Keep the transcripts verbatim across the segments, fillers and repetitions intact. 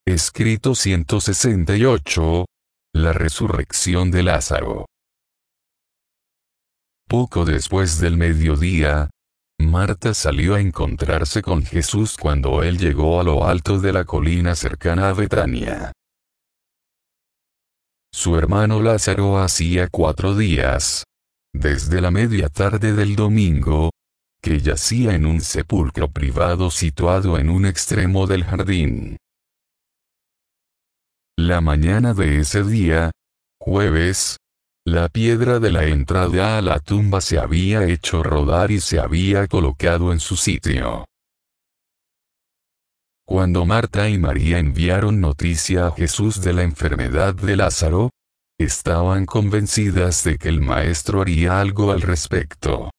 Escrito ciento sesenta y ocho. La resurrección de Lázaro. Poco después del mediodía, Marta salió a encontrarse con Jesús cuando él llegó a lo alto de la colina cercana a Betania. Su hermano Lázaro hacía cuatro días, desde la media tarde del domingo, que yacía en un sepulcro privado situado en un extremo del jardín. La mañana de ese día, jueves, la piedra de la entrada a la tumba se había hecho rodar y se había colocado en su sitio. Cuando Marta y María enviaron noticia a Jesús de la enfermedad de Lázaro, estaban convencidas de que el Maestro haría algo al respecto.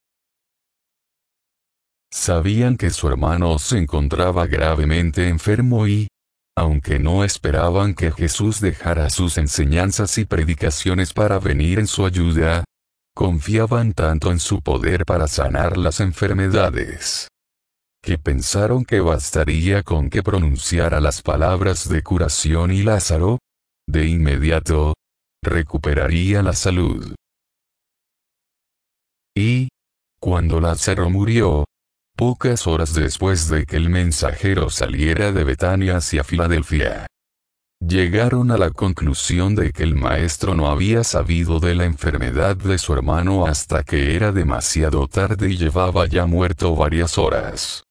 Sabían que su hermano se encontraba gravemente enfermo y, aunque no esperaban que Jesús dejara sus enseñanzas y predicaciones para venir en su ayuda, confiaban tanto en su poder para sanar las enfermedades, que pensaron que bastaría con que pronunciara las palabras de curación y Lázaro, de inmediato, recuperaría la salud. Y, cuando Lázaro murió, pocas horas después de que el mensajero saliera de Betania hacia Filadelfia, llegaron a la conclusión de que el Maestro no había sabido de la enfermedad de su hermano hasta que era demasiado tarde y llevaba ya muerto varias horas.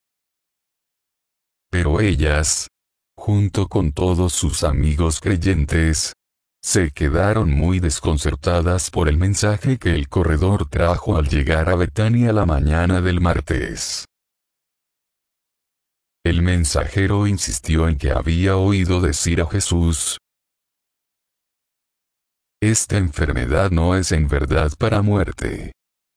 Pero ellas, junto con todos sus amigos creyentes, se quedaron muy desconcertadas por el mensaje que el corredor trajo al llegar a Betania la mañana del martes. El mensajero insistió en que había oído decir a Jesús: "Esta enfermedad no es en verdad para muerte".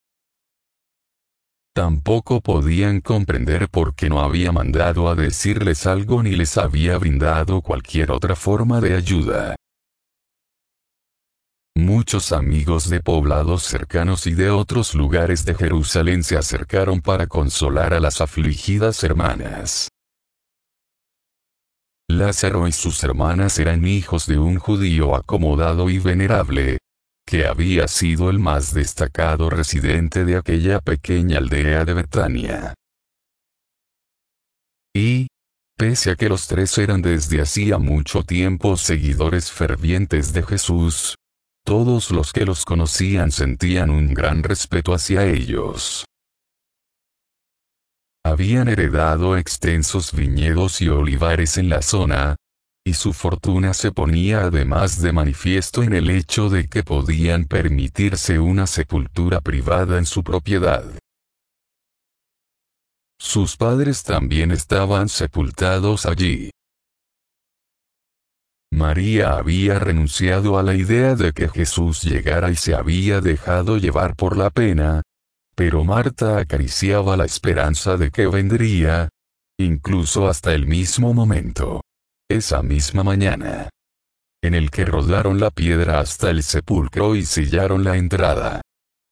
Tampoco podían comprender por qué no había mandado a decirles algo ni les había brindado cualquier otra forma de ayuda. Muchos amigos de poblados cercanos y de otros lugares de Jerusalén se acercaron para consolar a las afligidas hermanas. Lázaro y sus hermanas eran hijos de un judío acomodado y venerable, que había sido el más destacado residente de aquella pequeña aldea de Betania. Y, pese a que los tres eran desde hacía mucho tiempo seguidores fervientes de Jesús, todos los que los conocían sentían un gran respeto hacia ellos. Habían heredado extensos viñedos y olivares en la zona, y su fortuna se ponía además de manifiesto en el hecho de que podían permitirse una sepultura privada en su propiedad. Sus padres también estaban sepultados allí. María había renunciado a la idea de que Jesús llegara y se había dejado llevar por la pena, pero Marta acariciaba la esperanza de que vendría, incluso hasta el mismo momento, esa misma mañana, en el que rodaron la piedra hasta el sepulcro y sellaron la entrada.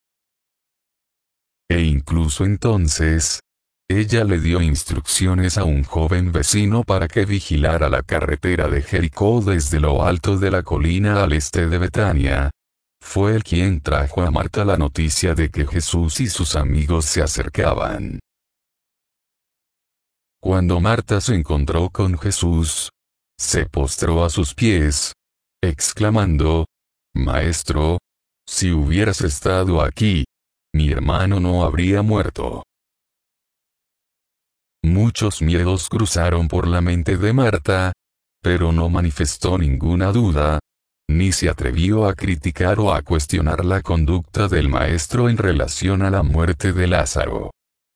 E incluso entonces, ella le dio instrucciones a un joven vecino para que vigilara la carretera de Jericó desde lo alto de la colina al este de Betania. Fue él quien trajo a Marta la noticia de que Jesús y sus amigos se acercaban. Cuando Marta se encontró con Jesús, se postró a sus pies, exclamando: "Maestro, si hubieras estado aquí, mi hermano no habría muerto". Muchos miedos cruzaron por la mente de Marta, pero no manifestó ninguna duda, ni se atrevió a criticar o a cuestionar la conducta del Maestro en relación a la muerte de Lázaro.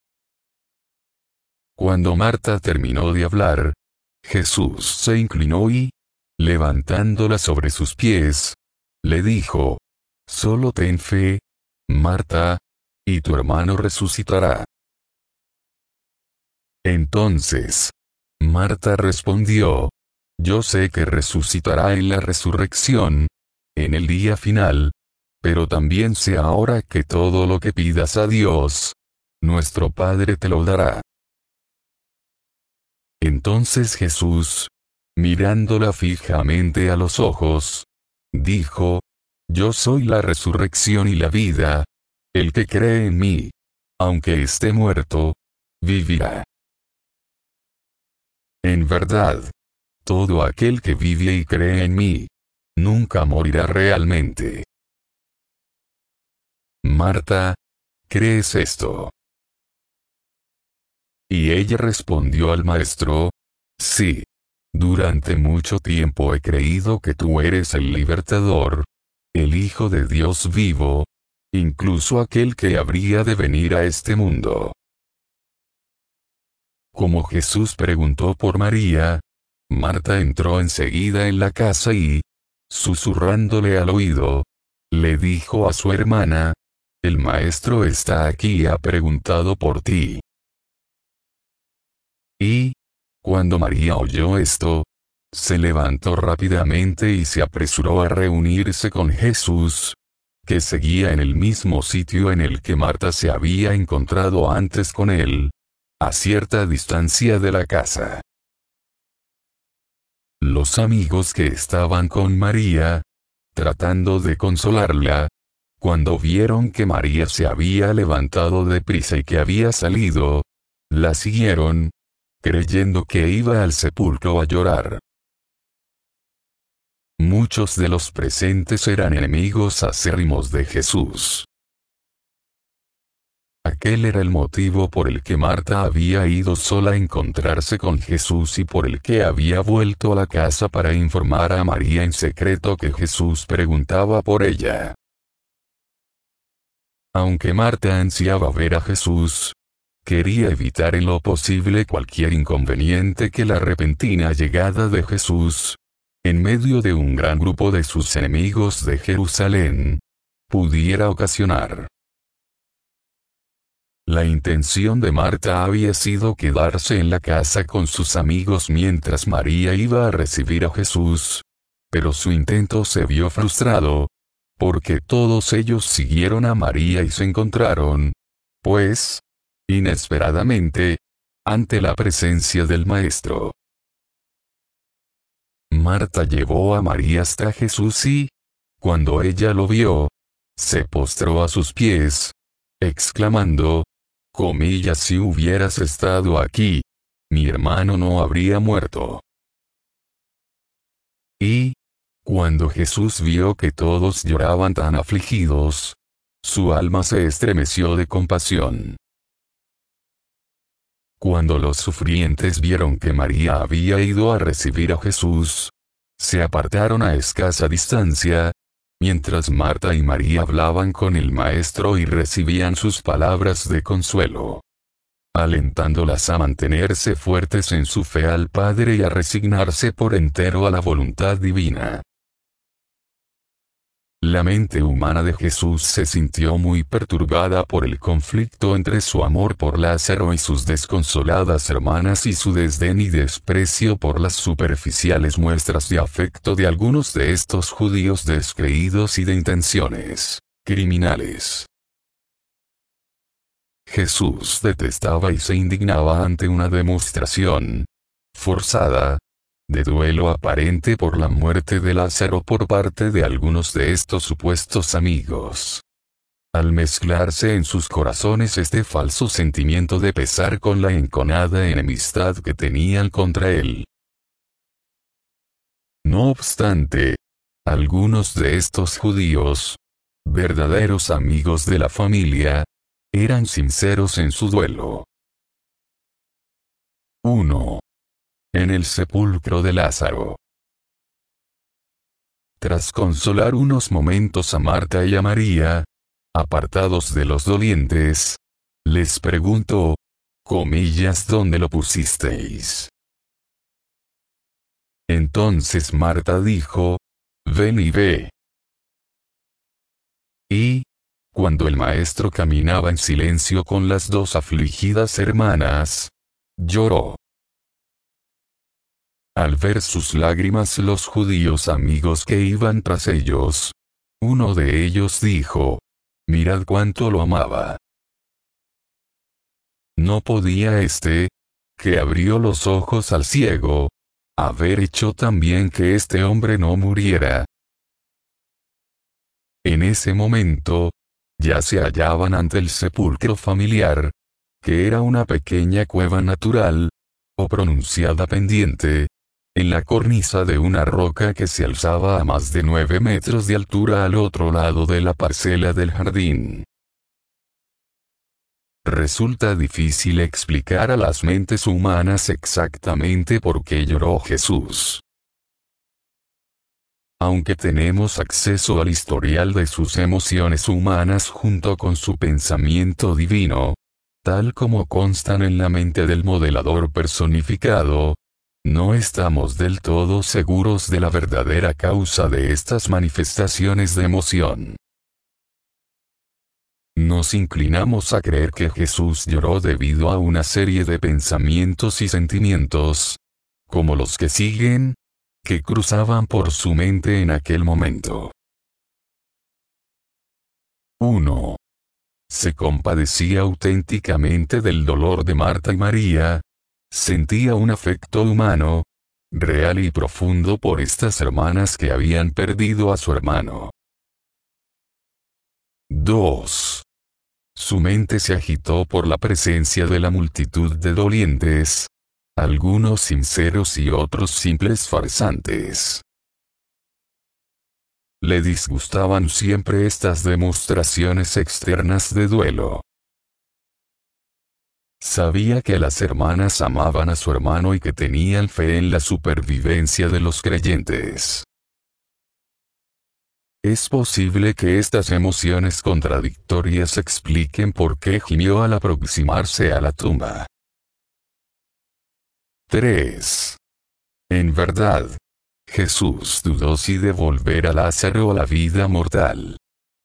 Cuando Marta terminó de hablar, Jesús se inclinó y, levantándola sobre sus pies, le dijo: "Solo ten fe, Marta, y tu hermano resucitará". Entonces, Marta respondió: "Yo sé que resucitará en la resurrección, en el día final, pero también sé ahora que todo lo que pidas a Dios, nuestro Padre te lo dará". Entonces Jesús, mirándola fijamente a los ojos, dijo: Yo soy la resurrección y la vida. El que cree en mí, aunque esté muerto, vivirá. En verdad, todo aquel que vive y cree en mí, nunca morirá realmente. Marta, ¿crees esto? Y ella respondió al maestro: Sí. Durante mucho tiempo he creído que tú eres el libertador, el Hijo de Dios vivo, incluso aquel que habría de venir a este mundo. Como Jesús preguntó por María, Marta entró enseguida en la casa y, susurrándole al oído, le dijo a su hermana: El maestro está aquí y ha preguntado por ti. Y, cuando María oyó esto, se levantó rápidamente y se apresuró a reunirse con Jesús, que seguía en el mismo sitio en el que Marta se había encontrado antes con él, a cierta distancia de la casa. Los amigos que estaban con María, tratando de consolarla, cuando vieron que María se había levantado deprisa y que había salido, la siguieron, creyendo que iba al sepulcro a llorar. Muchos de los presentes eran enemigos acérrimos de Jesús. Aquel era el motivo por el que Marta había ido sola a encontrarse con Jesús y por el que había vuelto a la casa para informar a María en secreto que Jesús preguntaba por ella. Aunque Marta ansiaba ver a Jesús, quería evitar en lo posible cualquier inconveniente que la repentina llegada de Jesús, en medio de un gran grupo de sus enemigos de Jerusalén, pudiera ocasionar. La intención de Marta había sido quedarse en la casa con sus amigos mientras María iba a recibir a Jesús, pero su intento se vio frustrado, porque todos ellos siguieron a María y se encontraron, pues, inesperadamente, ante la presencia del Maestro. Marta llevó a María hasta Jesús y, cuando ella lo vio, se postró a sus pies, exclamando: Comillas, si hubieras estado aquí, mi hermano no habría muerto. Y, cuando Jesús vio que todos lloraban tan afligidos, su alma se estremeció de compasión. Cuando los sufrientes vieron que María había ido a recibir a Jesús, se apartaron a escasa distancia, mientras Marta y María hablaban con el Maestro y recibían sus palabras de consuelo, alentándolas a mantenerse fuertes en su fe al Padre y a resignarse por entero a la voluntad divina. La mente humana de Jesús se sintió muy perturbada por el conflicto entre su amor por Lázaro y sus desconsoladas hermanas y su desdén y desprecio por las superficiales muestras de afecto de algunos de estos judíos descreídos y de intenciones criminales. Jesús detestaba y se indignaba ante una demostración forzada de duelo aparente por la muerte de Lázaro por parte de algunos de estos supuestos amigos. Al mezclarse en sus corazones este falso sentimiento de pesar con la enconada enemistad que tenían contra él. No obstante, algunos de estos judíos, verdaderos amigos de la familia, eran sinceros en su duelo. uno. En el sepulcro de Lázaro. Tras consolar unos momentos a Marta y a María, apartados de los dolientes, les preguntó: comillas, ¿dónde lo pusisteis? Entonces Marta dijo: ven y ve. Y, cuando el Maestro caminaba en silencio con las dos afligidas hermanas, lloró. Al ver sus lágrimas los judíos amigos que iban tras ellos, uno de ellos dijo: mirad cuánto lo amaba. ¿No podía éste, que abrió los ojos al ciego, haber hecho también que este hombre no muriera. En ese momento, ya se hallaban ante el sepulcro familiar, que era una pequeña cueva natural, o pronunciada pendiente, en la cornisa de una roca que se alzaba a más de nueve metros de altura al otro lado de la parcela del jardín. Resulta difícil explicar a las mentes humanas exactamente por qué lloró Jesús. Aunque tenemos acceso al historial de sus emociones humanas junto con su pensamiento divino, tal como constan en la mente del modelador personificado, no estamos del todo seguros de la verdadera causa de estas manifestaciones de emoción. Nos inclinamos a creer que Jesús lloró debido a una serie de pensamientos y sentimientos, como los que siguen, que cruzaban por su mente en aquel momento. uno. Se compadecía auténticamente del dolor de Marta y María, sentía un afecto humano, real y profundo por estas hermanas que habían perdido a su hermano. dos. Su mente se agitó por la presencia de la multitud de dolientes, algunos sinceros y otros simples farsantes. Le disgustaban siempre estas demostraciones externas de duelo. Sabía que las hermanas amaban a su hermano y que tenían fe en la supervivencia de los creyentes. Es posible que estas emociones contradictorias expliquen por qué gimió al aproximarse a la tumba. tres. En verdad, Jesús dudó si devolver a Lázaro a la vida mortal.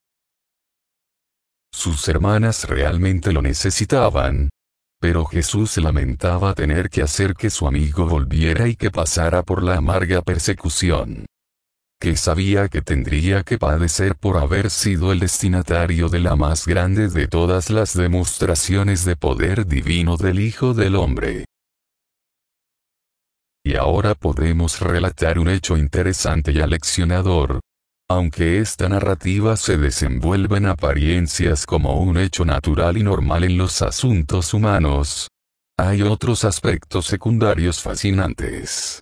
Sus hermanas realmente lo necesitaban, pero Jesús lamentaba tener que hacer que su amigo volviera y que pasara por la amarga persecución que sabía que tendría que padecer por haber sido el destinatario de la más grande de todas las demostraciones de poder divino del Hijo del Hombre. Y ahora podemos relatar un hecho interesante y aleccionador. Aunque esta narrativa se desenvuelve en apariencias como un hecho natural y normal en los asuntos humanos, hay otros aspectos secundarios fascinantes.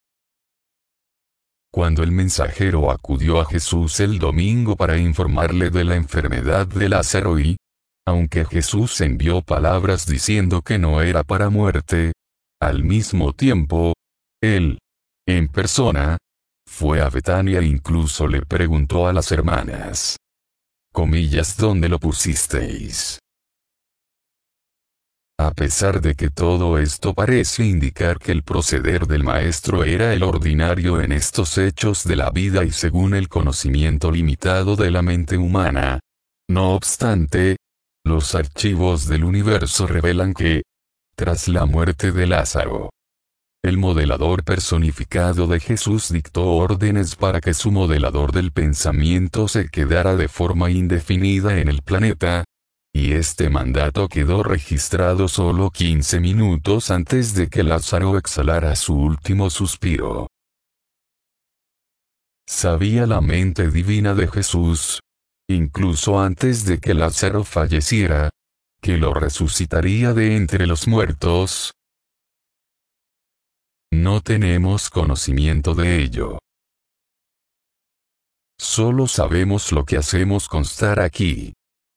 Cuando el mensajero acudió a Jesús el domingo para informarle de la enfermedad de Lázaro y, aunque Jesús envió palabras diciendo que no era para muerte, al mismo tiempo, él, en persona, fue a Betania e incluso le preguntó a las hermanas, comillas, ¿dónde lo pusisteis? A pesar de que todo esto parece indicar que el proceder del maestro era el ordinario en estos hechos de la vida y según el conocimiento limitado de la mente humana, no obstante, los archivos del universo revelan que, tras la muerte de Lázaro, el modelador personificado de Jesús dictó órdenes para que su modelador del pensamiento se quedara de forma indefinida en el planeta, y este mandato quedó registrado solo quince minutos antes de que Lázaro exhalara su último suspiro. Sabía la mente divina de Jesús, incluso antes de que Lázaro falleciera, que lo resucitaría de entre los muertos. No tenemos conocimiento de ello. Solo sabemos lo que hacemos constar aquí.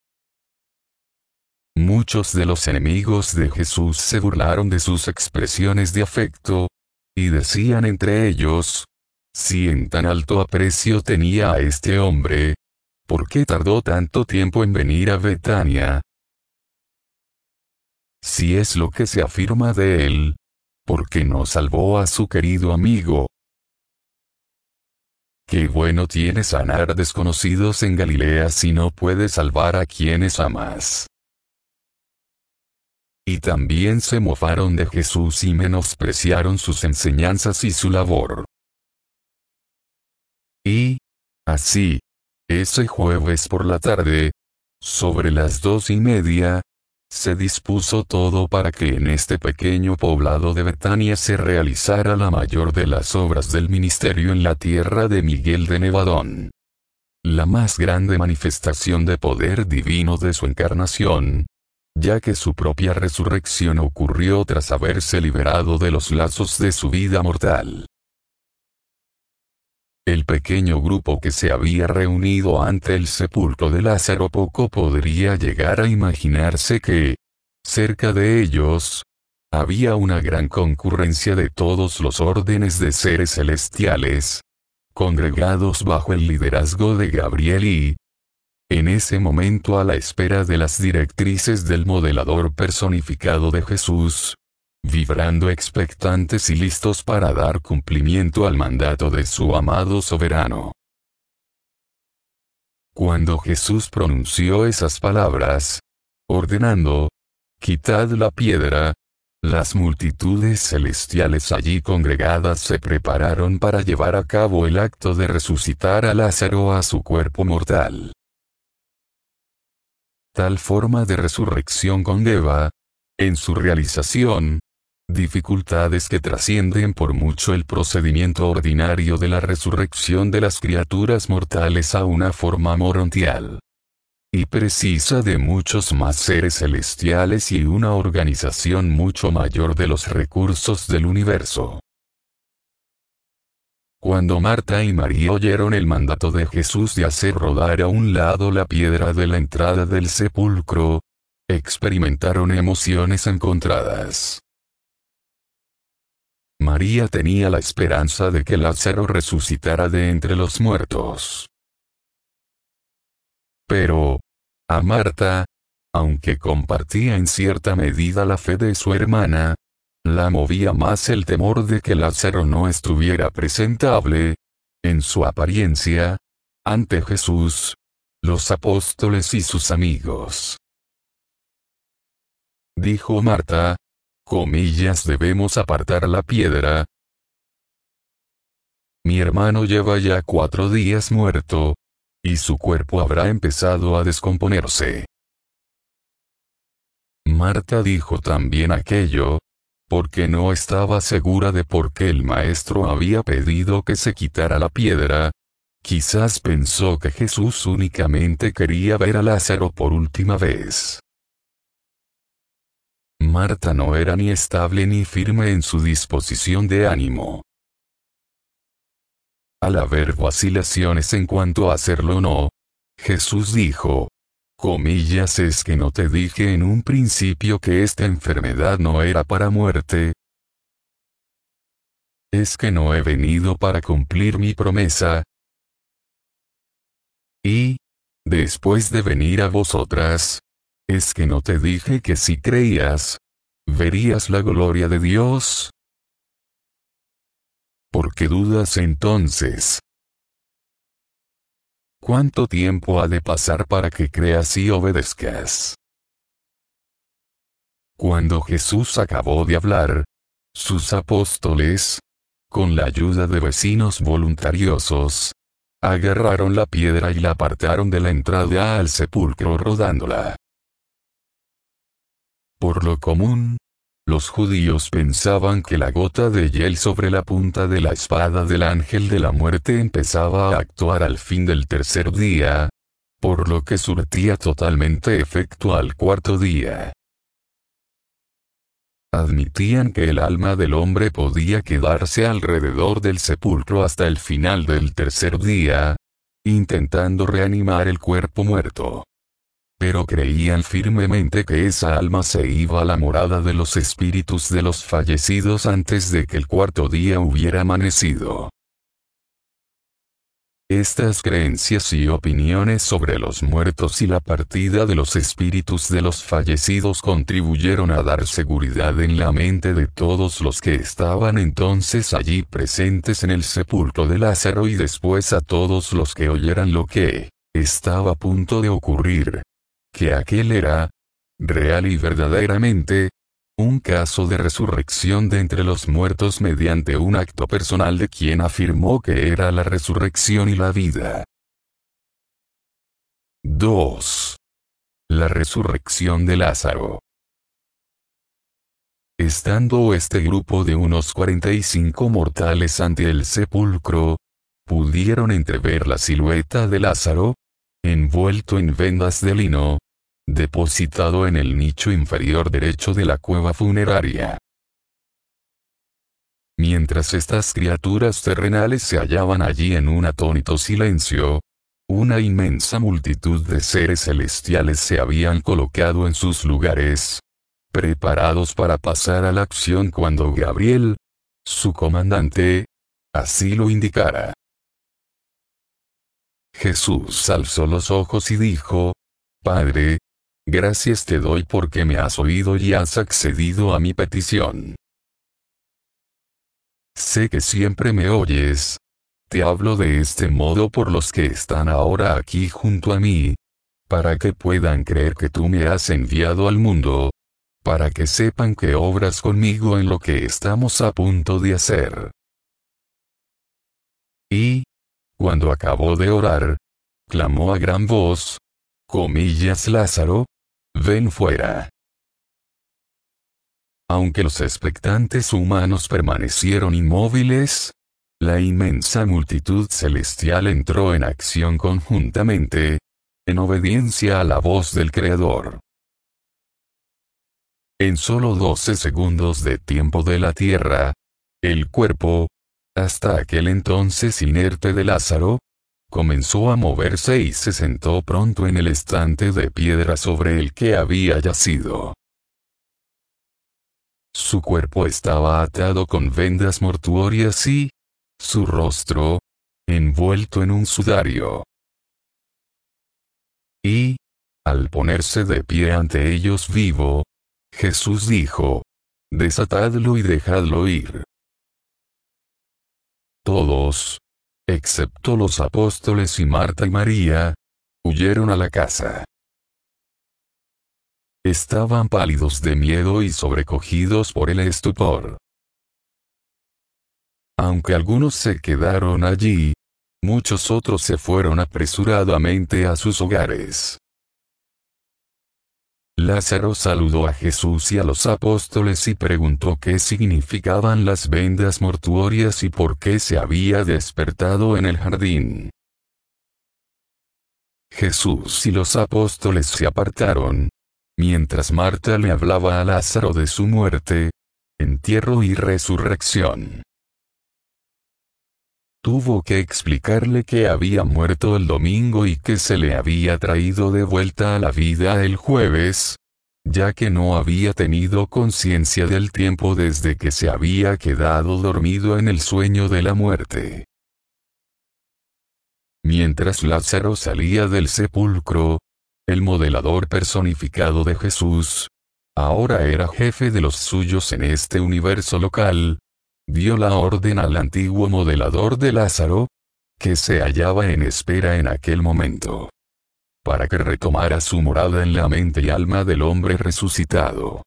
Muchos de los enemigos de Jesús se burlaron de sus expresiones de afecto, y decían entre ellos, si en tan alto aprecio tenía a este hombre, ¿por qué tardó tanto tiempo en venir a Betania? Si es lo que se afirma de él, ¿por qué no salvó a su querido amigo? Qué bueno tiene sanar desconocidos en Galilea si no puede salvar a quienes amas. Y también se mofaron de Jesús y menospreciaron sus enseñanzas y su labor. Y, así, ese jueves por la tarde, sobre las dos y media, se dispuso todo para que en este pequeño poblado de Betania se realizara la mayor de las obras del ministerio en la tierra de Miguel de Nevadón. La más grande manifestación de poder divino de su encarnación, ya que su propia resurrección ocurrió tras haberse liberado de los lazos de su vida mortal. El pequeño grupo que se había reunido ante el sepulcro de Lázaro poco podría llegar a imaginarse que, cerca de ellos, había una gran concurrencia de todos los órdenes de seres celestiales, congregados bajo el liderazgo de Gabriel y, en ese momento a la espera de las directrices del modelador personificado de Jesús, vibrando expectantes y listos para dar cumplimiento al mandato de su amado soberano. Cuando Jesús pronunció esas palabras, ordenando, «Quitad la piedra», las multitudes celestiales allí congregadas se prepararon para llevar a cabo el acto de resucitar a Lázaro a su cuerpo mortal. Tal forma de resurrección conlleva, en su realización, dificultades que trascienden por mucho el procedimiento ordinario de la resurrección de las criaturas mortales a una forma morontial. Y precisa de muchos más seres celestiales y una organización mucho mayor de los recursos del universo. Cuando Marta y María oyeron el mandato de Jesús de hacer rodar a un lado la piedra de la entrada del sepulcro, experimentaron emociones encontradas. María tenía la esperanza de que Lázaro resucitara de entre los muertos. Pero, a Marta, aunque compartía en cierta medida la fe de su hermana, la movía más el temor de que Lázaro no estuviera presentable, en su apariencia, ante Jesús, los apóstoles y sus amigos. Dijo Marta, comillas, debemos apartar la piedra. Mi hermano lleva ya cuatro días muerto, y su cuerpo habrá empezado a descomponerse. Marta dijo también aquello, porque no estaba segura de por qué el maestro había pedido que se quitara la piedra. Quizás pensó que Jesús únicamente quería ver a Lázaro por última vez. Marta no era ni estable ni firme en su disposición de ánimo. Al haber vacilaciones en cuanto a hacerlo o no, Jesús dijo, comillas, es que no te dije en un principio que esta enfermedad no era para muerte. Es que no he venido para cumplir mi promesa. Y, después de venir a vosotras, es que no te dije que si creías, verías la gloria de Dios. ¿Por qué dudas entonces? ¿Cuánto tiempo ha de pasar para que creas y obedezcas? Cuando Jesús acabó de hablar, sus apóstoles, con la ayuda de vecinos voluntariosos, agarraron la piedra y la apartaron de la entrada al sepulcro rodándola. Por lo común, los judíos pensaban que la gota de hiel sobre la punta de la espada del ángel de la muerte empezaba a actuar al fin del tercer día, por lo que surtía totalmente efecto al cuarto día. Admitían que el alma del hombre podía quedarse alrededor del sepulcro hasta el final del tercer día, intentando reanimar el cuerpo muerto. Pero creían firmemente que esa alma se iba a la morada de los espíritus de los fallecidos antes de que el cuarto día hubiera amanecido. Estas creencias y opiniones sobre los muertos y la partida de los espíritus de los fallecidos contribuyeron a dar seguridad en la mente de todos los que estaban entonces allí presentes en el sepulcro de Lázaro y después a todos los que oyeran lo que estaba a punto de ocurrir. Que aquel era, real y verdaderamente, un caso de resurrección de entre los muertos mediante un acto personal de quien afirmó que era la resurrección y la vida. dos. La resurrección de Lázaro. Estando este grupo de unos cuarenta y cinco mortales ante el sepulcro, pudieron entrever la silueta de Lázaro, envuelto en vendas de lino, depositado en el nicho inferior derecho de la cueva funeraria. Mientras estas criaturas terrenales se hallaban allí en un atónito silencio, una inmensa multitud de seres celestiales se habían colocado en sus lugares, preparados para pasar a la acción cuando Gabriel, su comandante, así lo indicara. Jesús alzó los ojos y dijo: Padre, gracias te doy porque me has oído y has accedido a mi petición. Sé que siempre me oyes. Te hablo de este modo por los que están ahora aquí junto a mí, para que puedan creer que tú me has enviado al mundo, para que sepan que obras conmigo en lo que estamos a punto de hacer. Y, cuando acabó de orar, clamó a gran voz, comillas Lázaro, ven fuera. Aunque los expectantes humanos permanecieron inmóviles, la inmensa multitud celestial entró en acción conjuntamente, en obediencia a la voz del Creador. En solo doce segundos de tiempo de la tierra, el cuerpo, hasta aquel entonces inerte de Lázaro, comenzó a moverse y se sentó pronto en el estante de piedra sobre el que había yacido. Su cuerpo estaba atado con vendas mortuorias y, su rostro, envuelto en un sudario. Y, al ponerse de pie ante ellos vivo, Jesús dijo: desatadlo y dejadlo ir. Todos, excepto los apóstoles y Marta y María, huyeron a la casa. Estaban pálidos de miedo y sobrecogidos por el estupor. Aunque algunos se quedaron allí, muchos otros se fueron apresuradamente a sus hogares. Lázaro saludó a Jesús y a los apóstoles y preguntó qué significaban las vendas mortuorias y por qué se había despertado en el jardín. Jesús y los apóstoles se apartaron, mientras Marta le hablaba a Lázaro de su muerte, entierro y resurrección. Tuvo que explicarle que había muerto el domingo y que se le había traído de vuelta a la vida el jueves, ya que no había tenido conciencia del tiempo desde que se había quedado dormido en el sueño de la muerte. Mientras Lázaro salía del sepulcro, el modelador personificado de Jesús, ahora era jefe de los suyos en este universo local, dio la orden al antiguo modelador de Lázaro, que se hallaba en espera en aquel momento, para que retomara su morada en la mente y alma del hombre resucitado.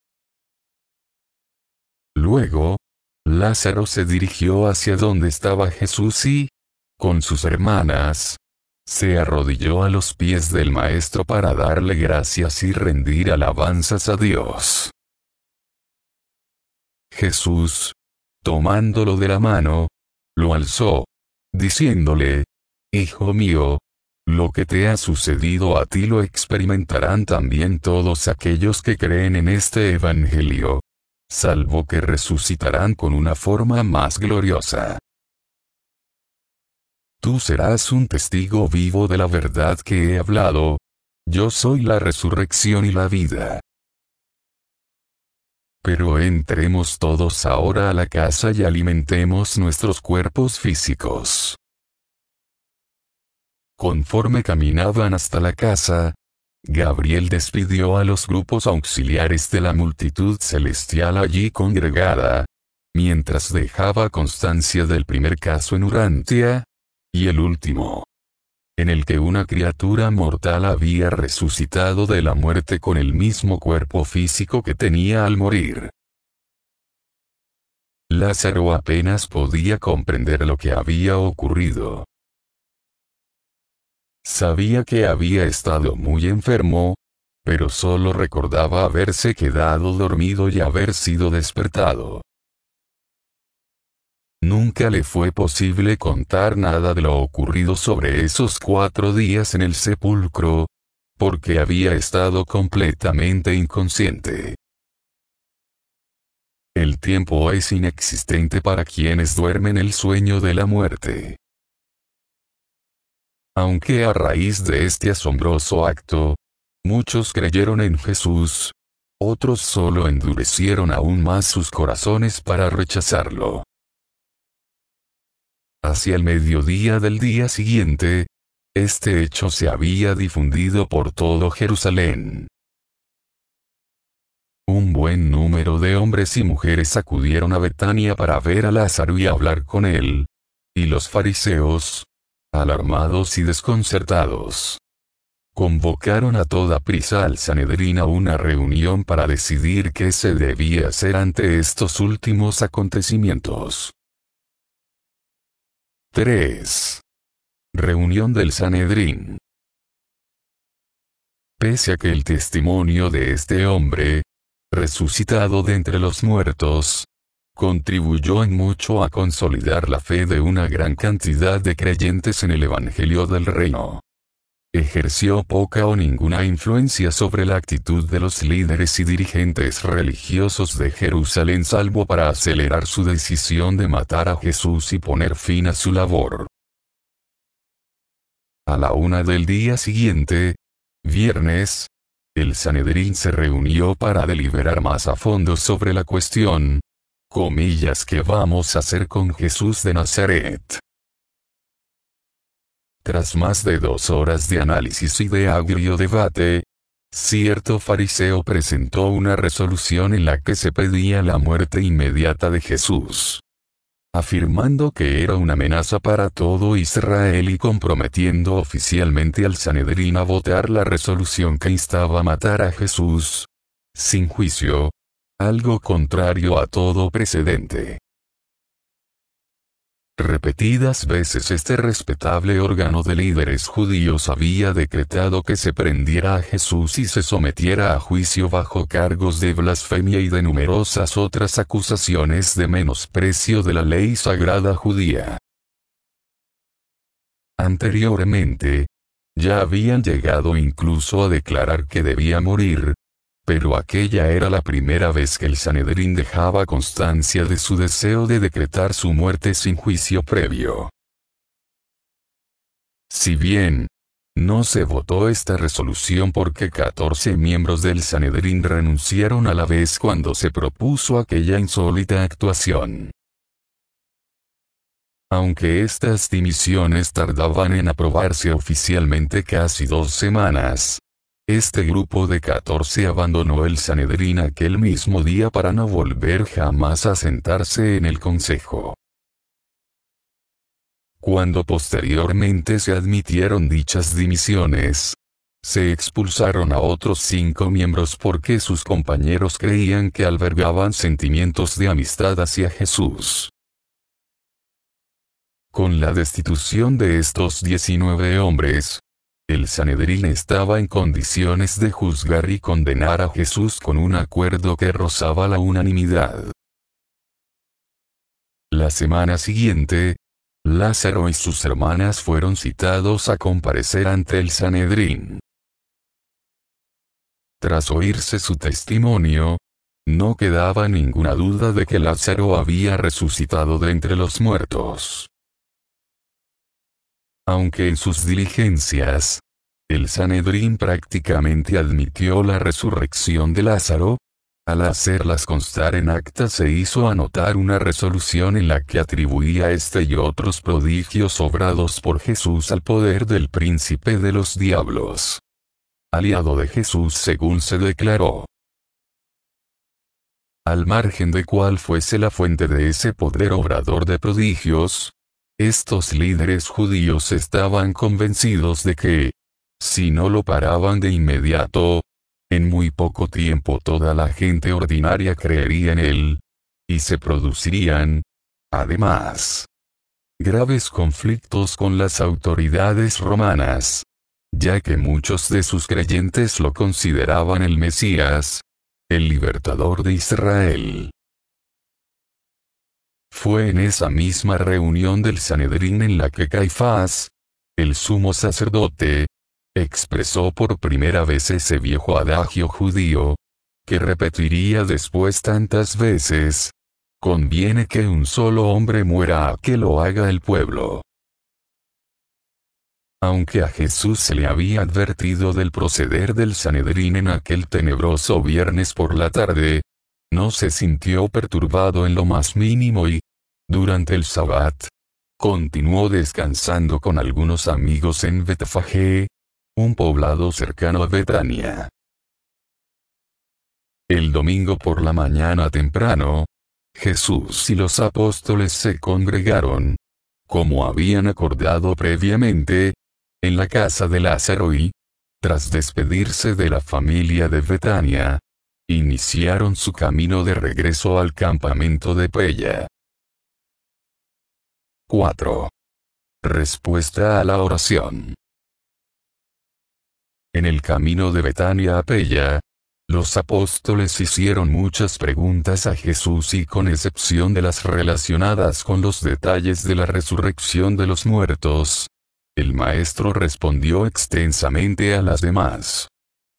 Luego, Lázaro se dirigió hacia donde estaba Jesús y, con sus hermanas, se arrodilló a los pies del Maestro para darle gracias y rendir alabanzas a Dios. Jesús, tomándolo de la mano, lo alzó, diciéndole: Hijo mío, lo que te ha sucedido a ti lo experimentarán también todos aquellos que creen en este Evangelio, salvo que resucitarán con una forma más gloriosa. Tú serás un testigo vivo de la verdad que he hablado. Yo soy la resurrección y la vida. Pero entremos todos ahora a la casa y alimentemos nuestros cuerpos físicos. Conforme caminaban hasta la casa, Gabriel despidió a los grupos auxiliares de la multitud celestial allí congregada, mientras dejaba constancia del primer caso en Urantia, y el último, en el que una criatura mortal había resucitado de la muerte con el mismo cuerpo físico que tenía al morir. Lázaro apenas podía comprender lo que había ocurrido. Sabía que había estado muy enfermo, pero solo recordaba haberse quedado dormido y haber sido despertado. Nunca le fue posible contar nada de lo ocurrido sobre esos cuatro días en el sepulcro, porque había estado completamente inconsciente. El tiempo es inexistente para quienes duermen el sueño de la muerte. Aunque a raíz de este asombroso acto, muchos creyeron en Jesús, otros solo endurecieron aún más sus corazones para rechazarlo. Hacia el mediodía del día siguiente, este hecho se había difundido por todo Jerusalén. Un buen número de hombres y mujeres acudieron a Betania para ver a Lázaro y hablar con él, y los fariseos, alarmados y desconcertados, convocaron a toda prisa al Sanedrín a una reunión para decidir qué se debía hacer ante estos últimos acontecimientos. tres. Reunión del Sanedrín. Pese a que el testimonio de este hombre, resucitado de entre los muertos, contribuyó en mucho a consolidar la fe de una gran cantidad de creyentes en el Evangelio del Reino, ejerció poca o ninguna influencia sobre la actitud de los líderes y dirigentes religiosos de Jerusalén, salvo para acelerar su decisión de matar a Jesús y poner fin a su labor. A la una del día siguiente, viernes, el Sanedrín se reunió para deliberar más a fondo sobre la cuestión, comillas, ¿qué vamos a hacer con Jesús de Nazaret? Tras más de dos horas de análisis y de agrio debate, cierto fariseo presentó una resolución en la que se pedía la muerte inmediata de Jesús, afirmando que era una amenaza para todo Israel y comprometiendo oficialmente al Sanedrín a votar la resolución que instaba a matar a Jesús, sin juicio, algo contrario a todo precedente. Repetidas veces este respetable órgano de líderes judíos había decretado que se prendiera a Jesús y se sometiera a juicio bajo cargos de blasfemia y de numerosas otras acusaciones de menosprecio de la ley sagrada judía. Anteriormente, ya habían llegado incluso a declarar que debía morir, pero aquella era la primera vez que el Sanedrín dejaba constancia de su deseo de decretar su muerte sin juicio previo. Si bien, no se votó esta resolución porque catorce miembros del Sanedrín renunciaron a la vez cuando se propuso aquella insólita actuación. Aunque estas dimisiones tardaban en aprobarse oficialmente casi dos semanas, este grupo de catorce abandonó el Sanedrín aquel mismo día para no volver jamás a sentarse en el consejo. Cuando posteriormente se admitieron dichas dimisiones, se expulsaron a otros cinco miembros porque sus compañeros creían que albergaban sentimientos de amistad hacia Jesús. Con la destitución de estos diecinueve hombres, el Sanedrín estaba en condiciones de juzgar y condenar a Jesús con un acuerdo que rozaba la unanimidad. La semana siguiente, Lázaro y sus hermanas fueron citados a comparecer ante el Sanedrín. Tras oírse su testimonio, no quedaba ninguna duda de que Lázaro había resucitado de entre los muertos. Aunque en sus diligencias, el Sanedrín prácticamente admitió la resurrección de Lázaro, al hacerlas constar en acta se hizo anotar una resolución en la que atribuía este y otros prodigios obrados por Jesús al poder del príncipe de los diablos, aliado de Jesús según se declaró. Al margen de cuál fuese la fuente de ese poder obrador de prodigios, estos líderes judíos estaban convencidos de que, si no lo paraban de inmediato, en muy poco tiempo toda la gente ordinaria creería en él, y se producirían, además, graves conflictos con las autoridades romanas, ya que muchos de sus creyentes lo consideraban el Mesías, el libertador de Israel. Fue en esa misma reunión del Sanedrín en la que Caifás, el sumo sacerdote, expresó por primera vez ese viejo adagio judío, que repetiría después tantas veces: conviene que un solo hombre muera a que lo haga el pueblo. Aunque a Jesús se le había advertido del proceder del Sanedrín en aquel tenebroso viernes por la tarde, no se sintió perturbado en lo más mínimo y, durante el Sabbat, continuó descansando con algunos amigos en Betfagé, un poblado cercano a Betania. El domingo por la mañana temprano, Jesús y los apóstoles se congregaron, como habían acordado previamente, en la casa de Lázaro y, tras despedirse de la familia de Betania, iniciaron su camino de regreso al campamento de Pella. cuatro. Respuesta a la oración. En el camino de Betania a Pella, los apóstoles hicieron muchas preguntas a Jesús y con excepción de las relacionadas con los detalles de la resurrección de los muertos, el Maestro respondió extensamente a las demás.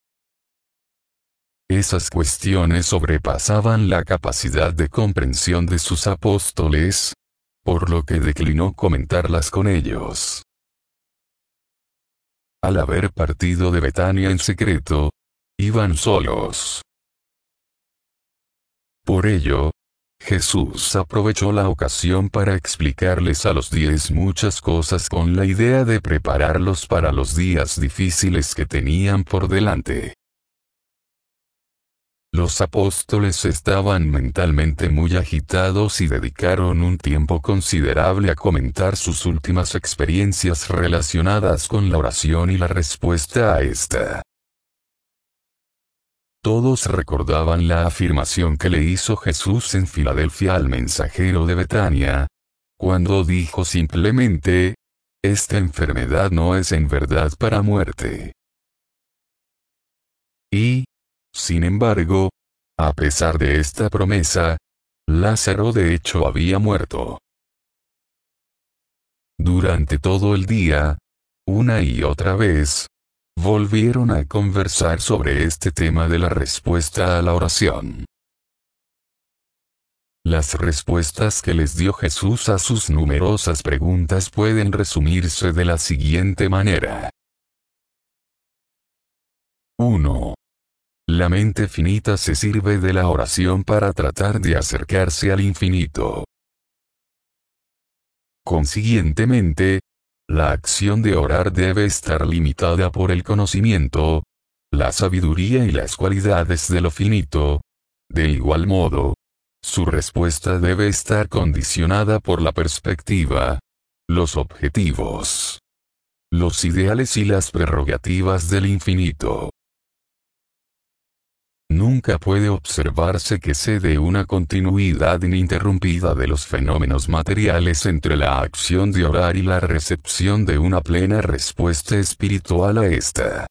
Esas cuestiones sobrepasaban la capacidad de comprensión de sus apóstoles, por lo que declinó comentarlas con ellos. Al haber partido de Betania en secreto, iban solos. Por ello, Jesús aprovechó la ocasión para explicarles a los diez muchas cosas con la idea de prepararlos para los días difíciles que tenían por delante. Los apóstoles estaban mentalmente muy agitados y dedicaron un tiempo considerable a comentar sus últimas experiencias relacionadas con la oración y la respuesta a esta. Todos recordaban la afirmación que le hizo Jesús en Filadelfia al mensajero de Betania, cuando dijo simplemente: «Esta enfermedad no es en verdad para muerte». Y, sin embargo, a pesar de esta promesa, Lázaro de hecho había muerto. Durante todo el día, una y otra vez, volvieron a conversar sobre este tema de la respuesta a la oración. Las respuestas que les dio Jesús a sus numerosas preguntas pueden resumirse de la siguiente manera. uno. La mente finita se sirve de la oración para tratar de acercarse al infinito. Consiguientemente, la acción de orar debe estar limitada por el conocimiento, la sabiduría y las cualidades de lo finito. De igual modo, su respuesta debe estar condicionada por la perspectiva, los objetivos, los ideales y las prerrogativas del infinito. Nunca puede observarse que se dé una continuidad ininterrumpida de los fenómenos materiales entre la acción de orar y la recepción de una plena respuesta espiritual a esta.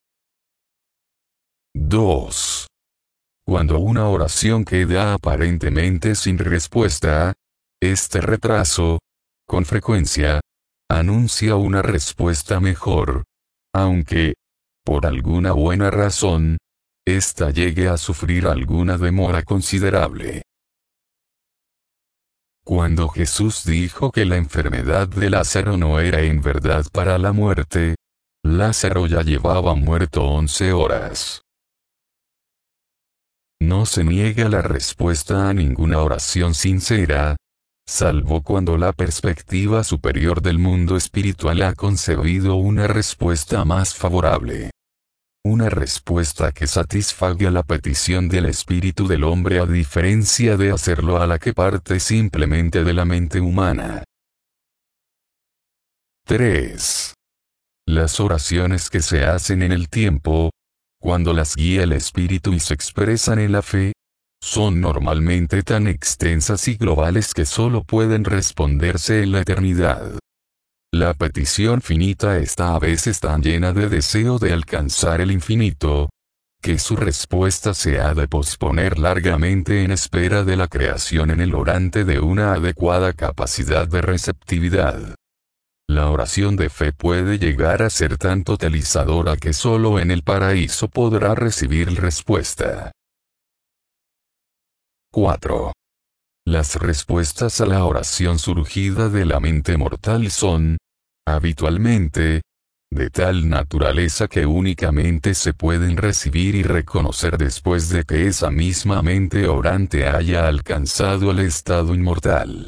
dos. Cuando una oración queda aparentemente sin respuesta, este retraso, con frecuencia, anuncia una respuesta mejor, aunque, por alguna buena razón, ésta llegue a sufrir alguna demora considerable. Cuando Jesús dijo que la enfermedad de Lázaro no era en verdad para la muerte, Lázaro ya llevaba muerto once horas. No se niega la respuesta a ninguna oración sincera, salvo cuando la perspectiva superior del mundo espiritual ha concebido una respuesta más favorable. Una respuesta que satisfaga la petición del espíritu del hombre a diferencia de hacerlo a la que parte simplemente de la mente humana. tres. Las oraciones que se hacen en el tiempo, cuando las guía el espíritu y se expresan en la fe, son normalmente tan extensas y globales que solo pueden responderse en la eternidad. La petición finita está a veces tan llena de deseo de alcanzar el infinito, que su respuesta se ha de posponer largamente en espera de la creación en el orante de una adecuada capacidad de receptividad. La oración de fe puede llegar a ser tan totalizadora que solo en el paraíso podrá recibir respuesta. cuatro. Las respuestas a la oración surgida de la mente mortal son, habitualmente, de tal naturaleza que únicamente se pueden recibir y reconocer después de que esa misma mente orante haya alcanzado el estado inmortal.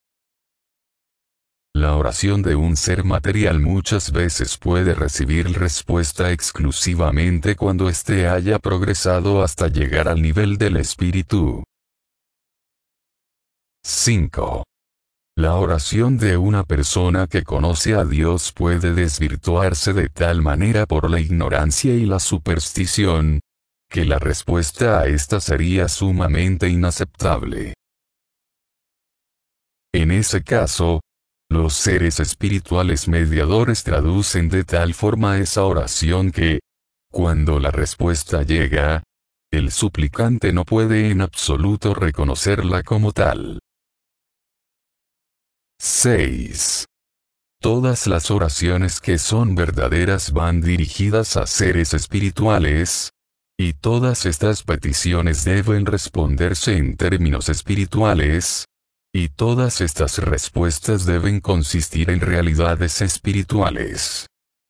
La oración de un ser material muchas veces puede recibir respuesta exclusivamente cuando éste haya progresado hasta llegar al nivel del espíritu. cinco. La oración de una persona que conoce a Dios puede desvirtuarse de tal manera por la ignorancia y la superstición, que la respuesta a esta sería sumamente inaceptable. En ese caso, los seres espirituales mediadores traducen de tal forma esa oración que, cuando la respuesta llega, el suplicante no puede en absoluto reconocerla como tal. seis. Todas las oraciones que son verdaderas van dirigidas a seres espirituales, y todas estas peticiones deben responderse en términos espirituales, y todas estas respuestas deben consistir en realidades espirituales.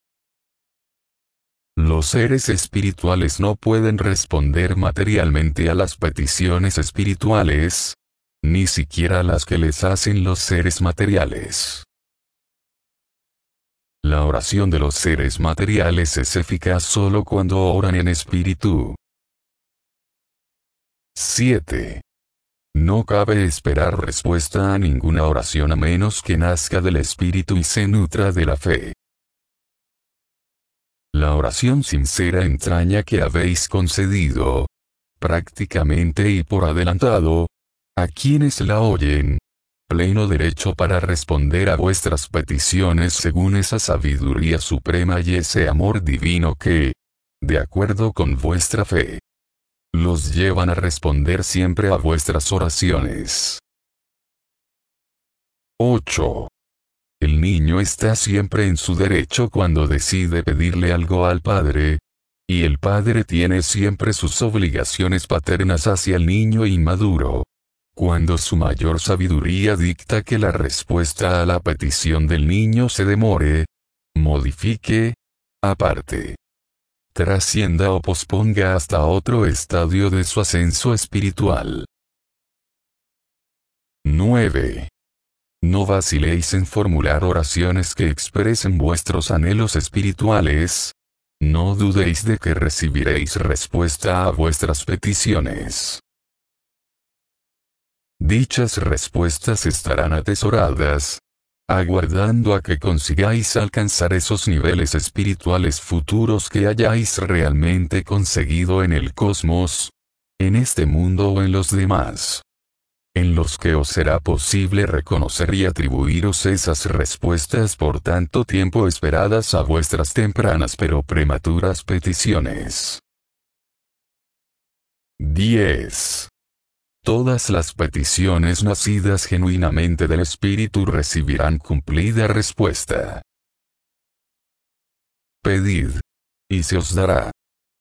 Los seres espirituales no pueden responder materialmente a las peticiones espirituales, ni siquiera las que les hacen los seres materiales. La oración de los seres materiales es eficaz solo cuando oran en espíritu. siete. No cabe esperar respuesta a ninguna oración a menos que nazca del espíritu y se nutra de la fe. La oración sincera entraña que habéis concedido, prácticamente y por adelantado, a quienes la oyen, pleno derecho para responder a vuestras peticiones según esa sabiduría suprema y ese amor divino que, de acuerdo con vuestra fe, los llevan a responder siempre a vuestras oraciones. ocho. El niño está siempre en su derecho cuando decide pedirle algo al padre, y el padre tiene siempre sus obligaciones paternas hacia el niño inmaduro, cuando su mayor sabiduría dicta que la respuesta a la petición del niño se demore, modifique, aparte, trascienda o posponga hasta otro estadio de su ascenso espiritual. nueve. No vaciléis en formular oraciones que expresen vuestros anhelos espirituales. No dudéis de que recibiréis respuesta a vuestras peticiones. Dichas respuestas estarán atesoradas, aguardando a que consigáis alcanzar esos niveles espirituales futuros que hayáis realmente conseguido en el cosmos, en este mundo o en los demás, en los que os será posible reconocer y atribuiros esas respuestas por tanto tiempo esperadas a vuestras tempranas pero prematuras peticiones. diez. Todas las peticiones nacidas genuinamente del Espíritu recibirán cumplida respuesta. Pedid, y se os dará.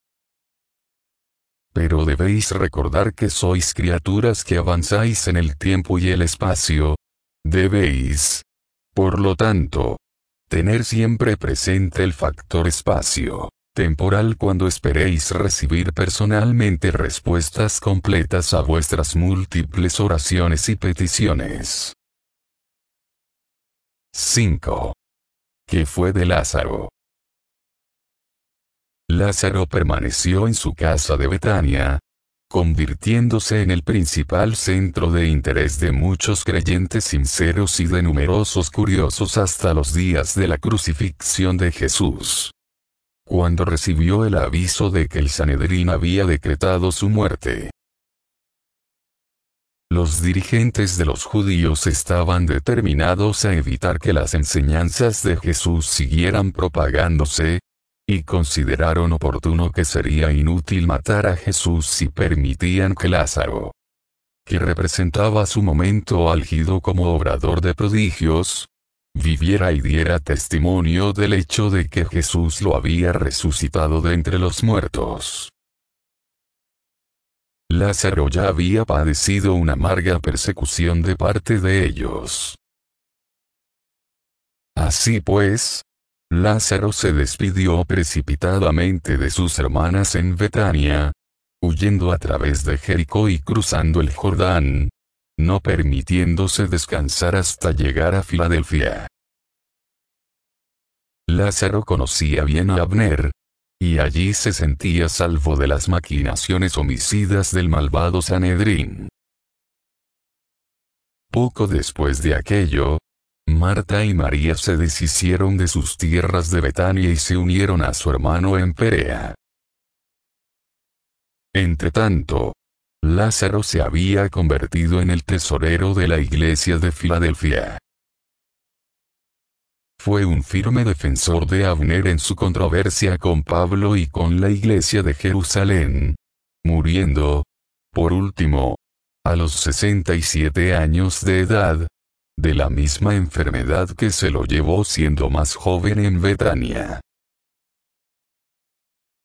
Pero debéis recordar que sois criaturas que avanzáis en el tiempo y el espacio. Debéis, por lo tanto, tener siempre presente el factor espacio temporal cuando esperéis recibir personalmente respuestas completas a vuestras múltiples oraciones y peticiones. cinco. ¿Qué fue de Lázaro? Lázaro permaneció en su casa de Betania, convirtiéndose en el principal centro de interés de muchos creyentes sinceros y de numerosos curiosos hasta los días de la crucifixión de Jesús. Cuando recibió el aviso de que el Sanedrín había decretado su muerte. Los dirigentes de los judíos estaban determinados a evitar que las enseñanzas de Jesús siguieran propagándose, y consideraron oportuno que sería inútil matar a Jesús si permitían que Lázaro, que representaba su momento álgido como obrador de prodigios, viviera y diera testimonio del hecho de que Jesús lo había resucitado de entre los muertos. Lázaro ya había padecido una amarga persecución de parte de ellos. Así pues, Lázaro se despidió precipitadamente de sus hermanas en Betania, huyendo a través de Jericó y cruzando el Jordán, no permitiéndose descansar hasta llegar a Filadelfia. Lázaro conocía bien a Abner, y allí se sentía salvo de las maquinaciones homicidas del malvado Sanedrín. Poco después de aquello, Marta y María se deshicieron de sus tierras de Betania y se unieron a su hermano en Perea. Entretanto, Lázaro se había convertido en el tesorero de la iglesia de Filadelfia. Fue un firme defensor de Abner en su controversia con Pablo y con la iglesia de Jerusalén, muriendo, por último, a los sesenta y siete años de edad, de la misma enfermedad que se lo llevó siendo más joven en Betania.